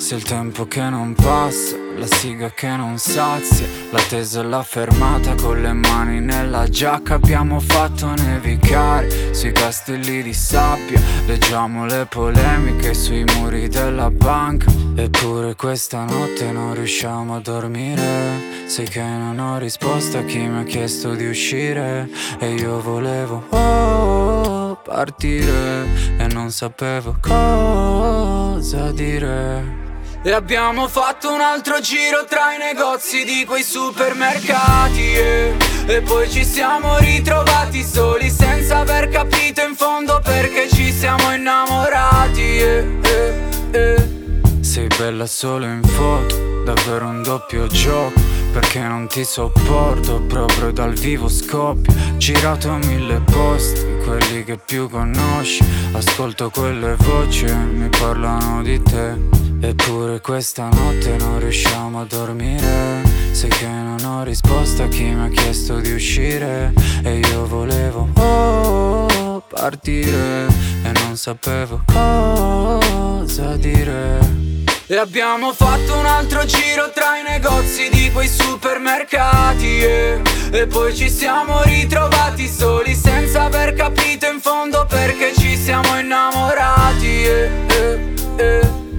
Forse il tempo che non passa, la siga che non sazia, l'attesa e la fermata con le mani nella giacca. Abbiamo fatto nevicare sui castelli di sabbia, leggiamo le polemiche sui muri della banca. Eppure questa notte non riusciamo a dormire. Sai che non ho risposta a chi mi ha chiesto di uscire. E io volevo partire e non sapevo cosa dire. E abbiamo fatto un altro giro tra i negozi di quei supermercati e poi ci siamo ritrovati soli senza aver capito in fondo perché ci siamo innamorati. Sei bella solo in foto, davvero un doppio gioco, perché non ti sopporto, proprio dal vivo scoppio. Girato a 1000 posti, quelli che più conosci, ascolto quelle voci e mi parlano di te. Eppure questa notte non riusciamo a dormire. Sai che non ho risposta a chi mi ha chiesto di uscire. E io volevo partire e non sapevo cosa dire. E abbiamo fatto un altro giro tra i negozi di quei supermercati e poi ci siamo ritrovati soli senza aver capito in fondo perché ci siamo innamorati.